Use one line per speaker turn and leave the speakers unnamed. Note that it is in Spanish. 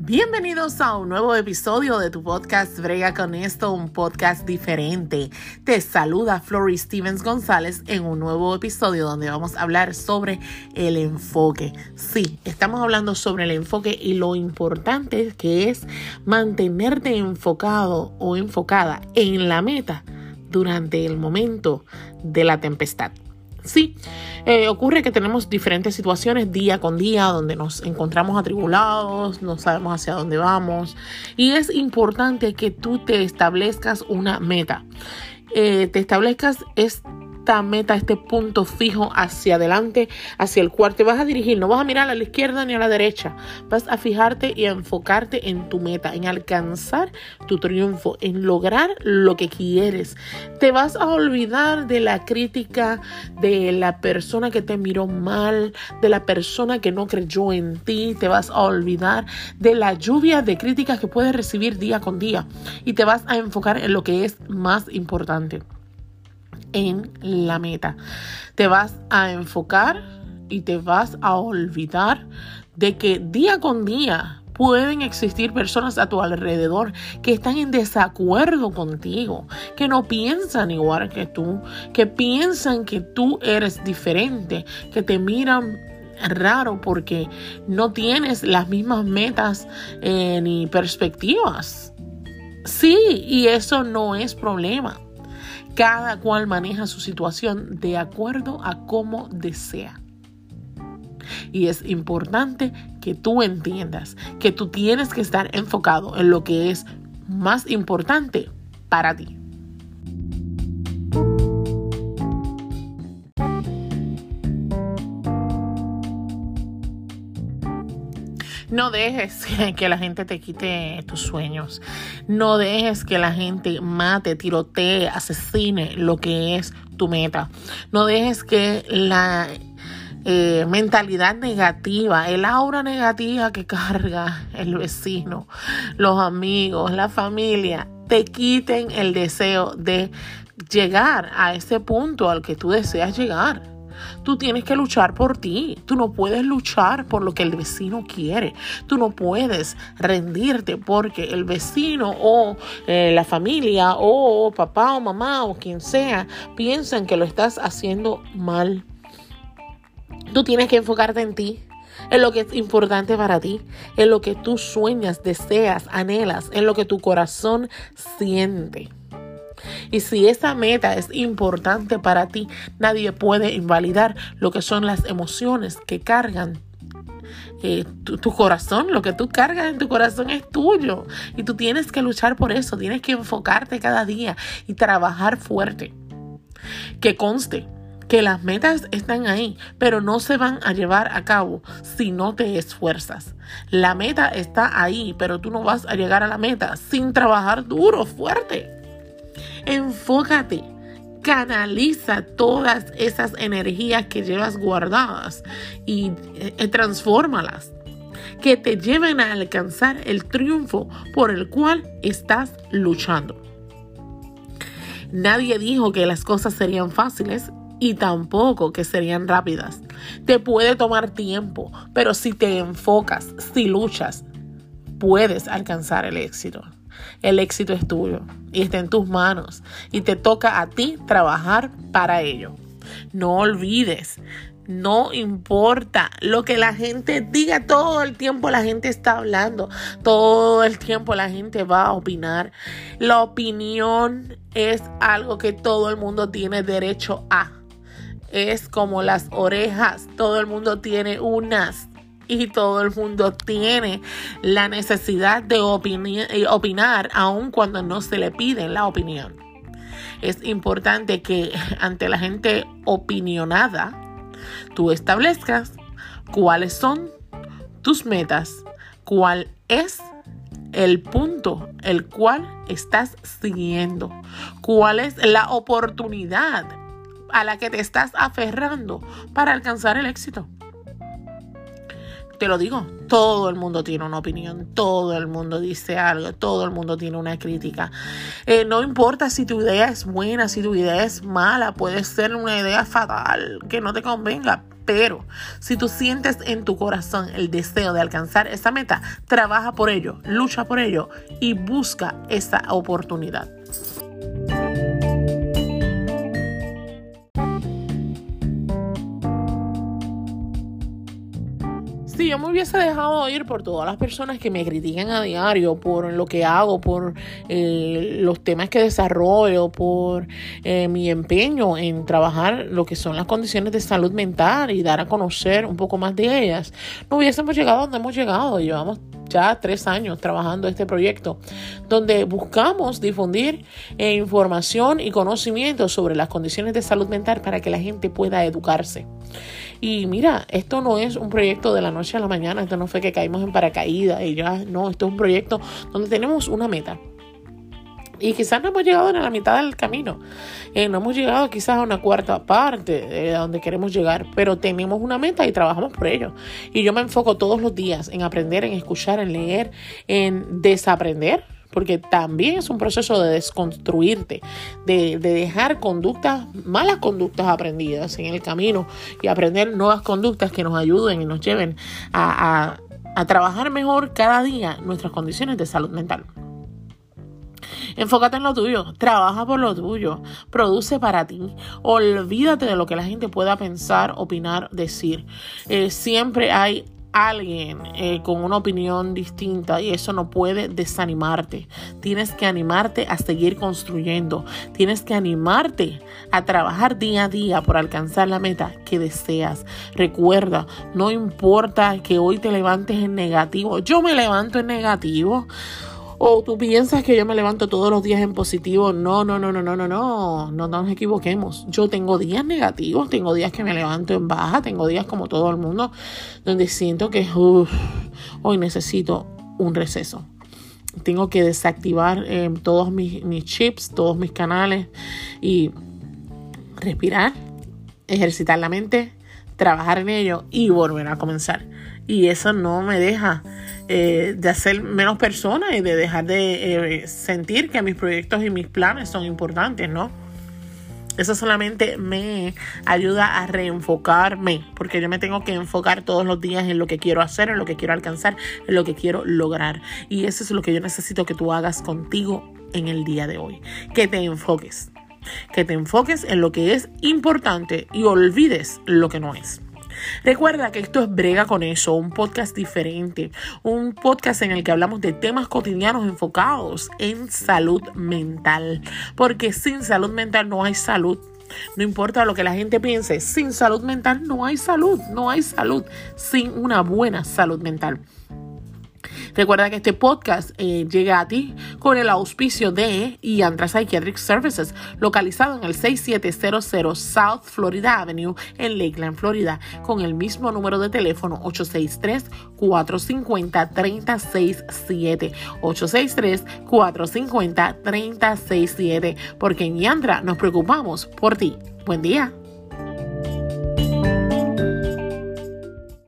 Bienvenidos a un nuevo episodio de tu podcast Brega con esto, un podcast diferente. Te saluda Flory Stevens González en un nuevo episodio donde vamos a hablar sobre el enfoque. Sí, estamos hablando sobre el enfoque y lo importante que es mantenerte enfocado o enfocada en la meta durante el momento de la tempestad. Sí, ocurre que tenemos diferentes situaciones día con día donde nos encontramos atribulados, no sabemos hacia dónde vamos y es importante que tú te establezcas una meta. Te establezcas esta meta, este punto fijo hacia adelante, hacia el cual te vas a dirigir. No vas a mirar a la izquierda ni a la derecha. Vas a fijarte y a enfocarte en tu meta, en alcanzar tu triunfo, en lograr lo que quieres. Te vas a olvidar de la crítica de la persona que te miró mal, de la persona que no creyó en ti. Te vas a olvidar de la lluvia de críticas que puedes recibir día con día y te vas a enfocar en lo que es más importante, en la meta. Te vas a enfocar y te vas a olvidar de que día con día pueden existir personas a tu alrededor que están en desacuerdo contigo, que no piensan igual que tú, que piensan que tú eres diferente, que te miran raro porque no tienes las mismas metas ni perspectivas. Sí, y eso no es problema. Cada cual maneja su situación de acuerdo a cómo desea. Y es importante que tú entiendas que tú tienes que estar enfocado en lo que es más importante para ti. No dejes que la gente te quite tus sueños. No dejes que la gente mate, tirotee, asesine lo que es tu meta. No dejes que la mentalidad negativa, el aura negativa que carga el vecino, los amigos, la familia, te quiten el deseo de llegar a ese punto al que tú deseas llegar. Tú tienes que luchar por ti. Tú no puedes luchar por lo que el vecino quiere. Tú no puedes rendirte porque el vecino o la familia o papá o mamá o quien sea piensan que lo estás haciendo mal. Tú tienes que enfocarte en ti, en lo que es importante para ti, en lo que tú sueñas, deseas, anhelas, en lo que tu corazón siente. Y si esa meta es importante para ti, nadie puede invalidar lo que son las emociones que cargan tu corazón. Lo que tú cargas en tu corazón es tuyo. Y tú tienes que luchar por eso. Tienes que enfocarte cada día y trabajar fuerte. Que conste que las metas están ahí, pero no se van a llevar a cabo si no te esfuerzas. La meta está ahí, pero tú no vas a llegar a la meta sin trabajar duro, fuerte. Enfócate, canaliza todas esas energías que llevas guardadas y transfórmalas, que te lleven a alcanzar el triunfo por el cual estás luchando. Nadie dijo que las cosas serían fáciles y tampoco que serían rápidas. Te puede tomar tiempo, pero si te enfocas, si luchas, puedes alcanzar el éxito. El éxito es tuyo y está en tus manos y te toca a ti trabajar para ello. No olvides, no importa lo que la gente diga, todo el tiempo la gente está hablando, todo el tiempo la gente va a opinar. La opinión es algo que todo el mundo tiene derecho a. Es como las orejas, todo el mundo tiene unas. Y todo el mundo tiene la necesidad de opinar aun cuando no se le pide la opinión. Es importante que ante la gente opinionada, tú establezcas cuáles son tus metas, cuál es el punto el cual estás siguiendo, cuál es la oportunidad a la que te estás aferrando para alcanzar el éxito. Te lo digo, todo el mundo tiene una opinión, todo el mundo dice algo, todo el mundo tiene una crítica. No importa si tu idea es buena, si tu idea es mala, puede ser una idea fatal que no te convenga. Pero si tú sientes en tu corazón el deseo de alcanzar esa meta, trabaja por ello, lucha por ello y busca esa oportunidad. Si yo me hubiese dejado ir por todas las personas que me critican a diario por lo que hago, por los temas que desarrollo, por mi empeño en trabajar lo que son las condiciones de salud mental y dar a conocer un poco más de ellas, no hubiésemos llegado a donde hemos llegado. Llevamos ya 3 años trabajando este proyecto, donde buscamos difundir información y conocimiento sobre las condiciones de salud mental para que la gente pueda educarse. Y mira, esto no es un proyecto de la noche a la mañana, esto no fue que caímos en paracaídas y ya, no, esto es un proyecto donde tenemos una meta. Y quizás no hemos llegado a la mitad del camino, no hemos llegado quizás a una cuarta parte de donde queremos llegar, pero tenemos una meta y trabajamos por ello. Y yo me enfoco todos los días en aprender, en escuchar, en leer, en desaprender, porque también es un proceso de desconstruirte, de dejar malas conductas aprendidas en el camino y aprender nuevas conductas que nos ayuden y nos lleven a trabajar mejor cada día nuestras condiciones de salud mental. Enfócate en lo tuyo, trabaja por lo tuyo, produce para ti, olvídate de lo que la gente pueda pensar, opinar, decir. Siempre hay alguien con una opinión distinta y eso no puede desanimarte. Tienes que animarte a seguir construyendo. Tienes que animarte a trabajar día a día por alcanzar la meta que deseas. Recuerda, no importa que hoy te levantes en negativo. Yo me levanto en negativo. O tú piensas que yo me levanto todos los días en positivo. No nos equivoquemos. Yo tengo días negativos, tengo días que me levanto en baja, tengo días como todo el mundo donde siento que hoy necesito un receso. Tengo que desactivar todos mis chips, todos mis canales y respirar, ejercitar la mente, trabajar en ello y volver a comenzar. Y eso no me deja de hacer menos persona y de dejar de sentir que mis proyectos y mis planes son importantes, ¿no? Eso solamente me ayuda a reenfocarme, porque yo me tengo que enfocar todos los días en lo que quiero hacer, en lo que quiero alcanzar, en lo que quiero lograr. Y eso es lo que yo necesito que tú hagas contigo en el día de hoy. Que te enfoques en lo que es importante y olvides lo que no es. Recuerda que esto es Brega con Eso, un podcast diferente, un podcast en el que hablamos de temas cotidianos enfocados en salud mental, porque sin salud mental no hay salud. No importa lo que la gente piense, sin salud mental no hay salud sin una buena salud mental. Recuerda que este podcast llega a ti con el auspicio de Yantra Psychiatric Services, localizado en el 6700 South Florida Avenue en Lakeland, Florida, con el mismo número de teléfono 863-450-3067. 863-450-3067, porque en Yantra nos preocupamos por ti. Buen día.